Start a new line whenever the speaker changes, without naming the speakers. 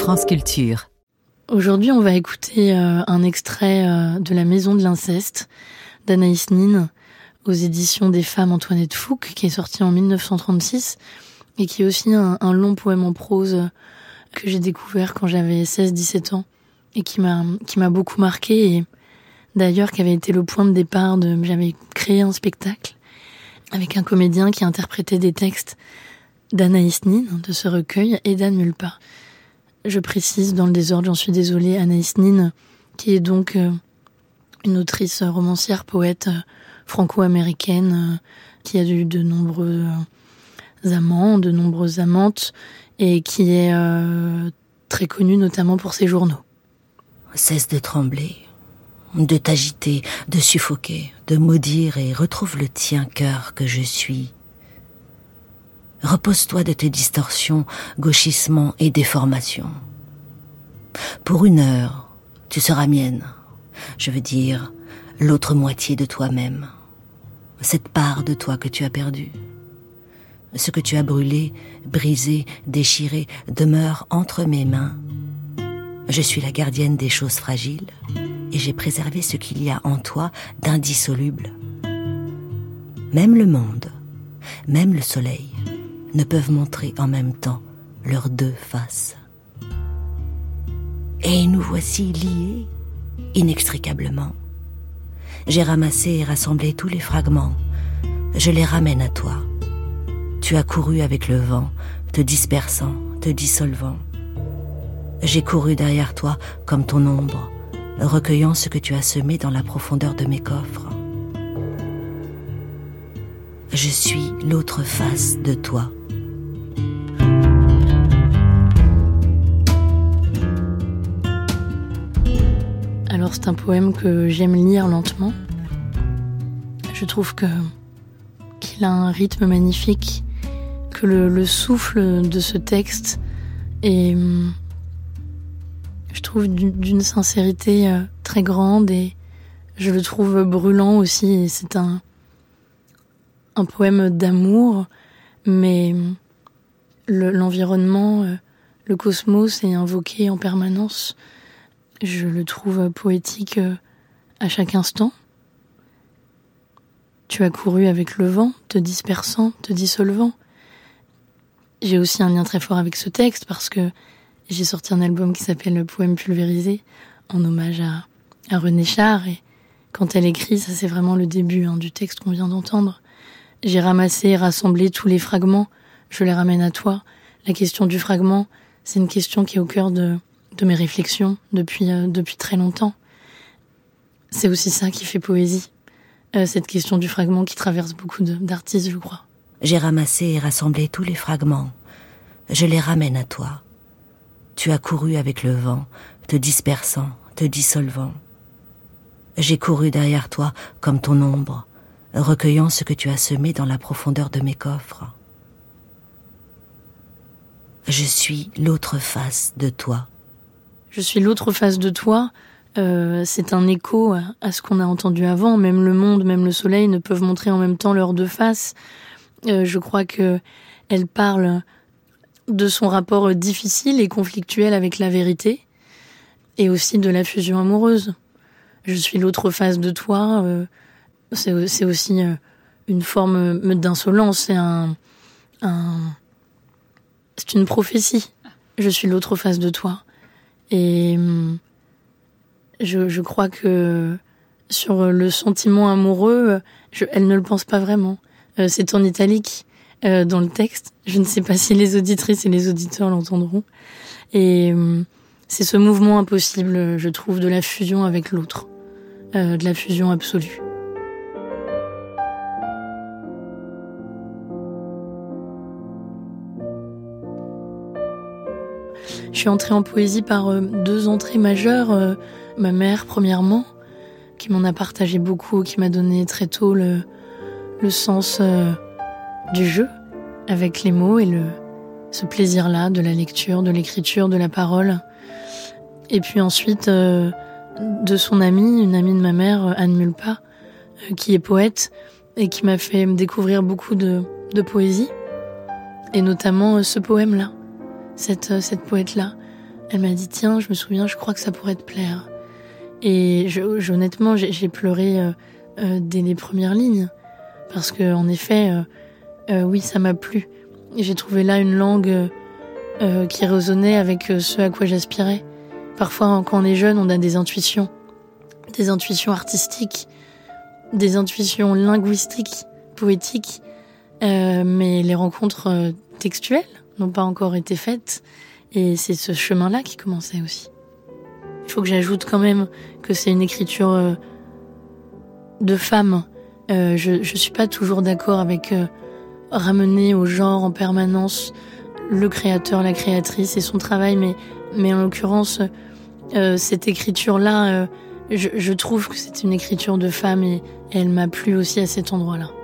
France Culture.
Aujourd'hui, on va écouter un extrait de La Maison de l'Inceste d'Anaïs Nin aux éditions des Femmes Antoinette Fouque, qui est sorti en 1936 et qui est aussi un long poème en prose que j'ai découvert quand j'avais 16-17 ans et qui m'a beaucoup marqué, et d'ailleurs qui avait été le point de départ j'avais créé un spectacle avec un comédien qui interprétait des textes d'Anaïs Nin, de ce recueil, et d'Anne Mulpa. Je précise dans le désordre, j'en suis désolée, Anaïs Nin, qui est donc une autrice romancière, poète franco-américaine, qui a eu de nombreux amants, de nombreuses amantes, et qui est très connue notamment pour ses journaux.
Cesse de trembler, de t'agiter, de suffoquer, de maudire, et retrouve le tien, cœur que je suis. Repose-toi de tes distorsions, gauchissements et déformations. Pour 1 heure, tu seras mienne. Je veux dire, l'autre moitié de toi-même. Cette part de toi que tu as perdue. Ce que tu as brûlé, brisé, déchiré, demeure entre mes mains. Je suis la gardienne des choses fragiles, et j'ai préservé ce qu'il y a en toi d'indissoluble. Même le monde, même le soleil, ne peuvent montrer en même temps leurs 2 faces. Et nous voici liés, inextricablement. J'ai ramassé et rassemblé tous les fragments. Je les ramène à toi. Tu as couru avec le vent, te dispersant, te dissolvant. J'ai couru derrière toi comme ton ombre, recueillant ce que tu as semé dans la profondeur de mes coffres. Je suis l'autre face de toi.
Alors c'est un poème que j'aime lire lentement. Je trouve qu'il a un rythme magnifique, que le souffle de ce texte est, je trouve, d'une sincérité très grande, et je le trouve brûlant aussi. Et c'est un poème d'amour, mais l'environnement, le cosmos est invoqué en permanence. Je le trouve poétique à chaque instant. Tu as couru avec le vent, te dispersant, te dissolvant. J'ai aussi un lien très fort avec ce texte parce que j'ai sorti un album qui s'appelle Le Poème pulvérisé, en hommage à René Char, et quand elle écrit, ça c'est vraiment le début du texte qu'on vient d'entendre. J'ai ramassé et rassemblé tous les fragments, je les ramène à toi. La question du fragment, c'est une question qui est au cœur de mes réflexions depuis très longtemps. C'est aussi ça qui fait poésie, cette question du fragment qui traverse beaucoup d'artistes, je crois.
J'ai ramassé et rassemblé tous les fragments. Je les ramène à toi. Tu as couru avec le vent, te dispersant, te dissolvant. J'ai couru derrière toi comme ton ombre, recueillant ce que tu as semé dans la profondeur de mes coffres. Je suis l'autre face de toi.
Je suis l'autre face de toi, c'est un écho à ce qu'on a entendu avant. Même le monde, même le soleil ne peuvent montrer en même temps leurs 2 faces. Je crois qu'elle parle de son rapport difficile et conflictuel avec la vérité, et aussi de la fusion amoureuse. Je suis l'autre face de toi, c'est aussi une forme d'insolence, c'est c'est une prophétie. Je suis l'autre face de toi. Et je crois que sur le sentiment amoureux, elle ne le pense pas vraiment. C'est en italique dans le texte. Je ne sais pas si les auditrices et les auditeurs l'entendront. Et c'est ce mouvement impossible, je trouve, de la fusion avec l'autre, de la fusion absolue. Je suis entrée en poésie par 2 entrées majeures. Ma mère, premièrement, qui m'en a partagé beaucoup, qui m'a donné très tôt le sens du jeu avec les mots et ce plaisir-là de la lecture, de l'écriture, de la parole. Et puis ensuite, de son amie, une amie de ma mère, Anne Mulpa, qui est poète et qui m'a fait découvrir beaucoup de poésie, et notamment ce poème-là. Cette poète-là, Elle m'a dit, tiens, je me souviens, je crois que ça pourrait te plaire. Et honnêtement, j'ai pleuré dès les premières lignes. Parce que, en effet, oui, ça m'a plu. J'ai trouvé là une langue qui résonnait avec ce à quoi j'aspirais. Parfois, quand on est jeune, on a des intuitions artistiques, des intuitions linguistiques, poétiques, mais les rencontres textuelles n'ont pas encore été faites. Et c'est ce chemin-là qui commençait aussi. Il faut que j'ajoute quand même que c'est une écriture de femme. Je suis pas toujours d'accord avec ramener au genre en permanence le créateur, la créatrice et son travail, mais en l'occurrence, cette écriture-là, je trouve que c'est une écriture de femme et elle m'a plu aussi à cet endroit-là.